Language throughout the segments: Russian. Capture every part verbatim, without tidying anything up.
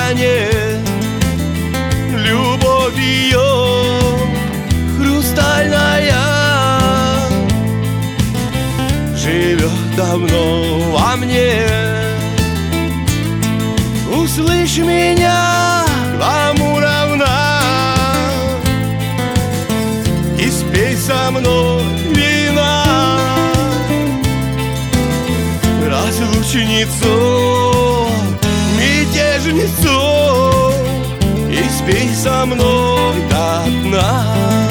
станет любовь ее хрустальная, живет давно во мне. Услышь меня, кому равна, и спей со мной вина. Разлучницу, мятежницу, и спей со мной до дна.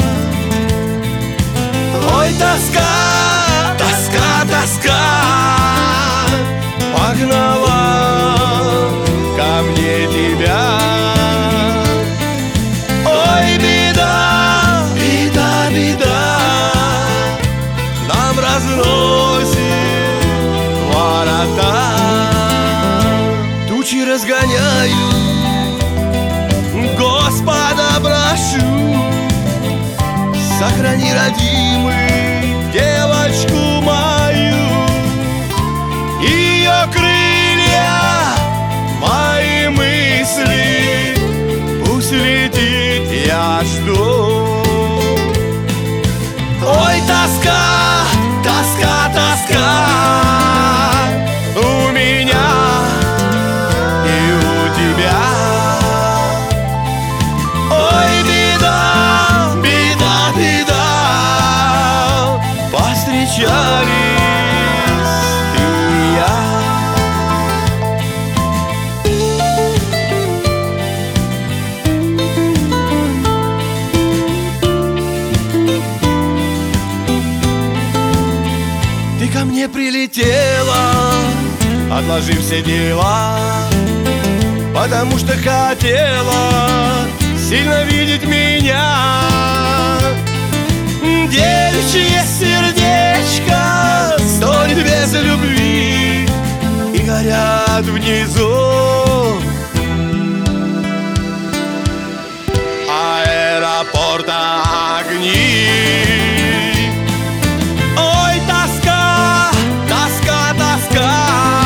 Ой, тоска, тоска, тоска погнала ко мне тебя. Ой, беда, беда, беда нам разносит ворота. Тучи разгоняю, Господа прошу, сохрани, родимый, девочку мою. Ее крылья, мои мысли, пусть летит, я жду. Ой, тоска, тоска, тоска у меня и у тебя. Ой, беда, беда, беда, повстречались ты и я. Ты ко мне прилетела, отложив все дела, потому что хотела сильно видеть меня. Девичье сердечко стонет без любви, и горят внизу аэропорта огни. Ой, тоска, тоска, тоска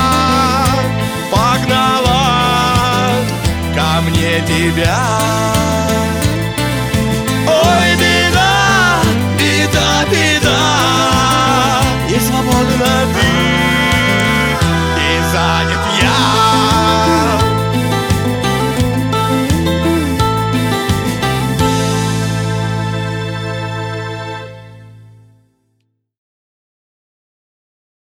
погнала ко мне тебя.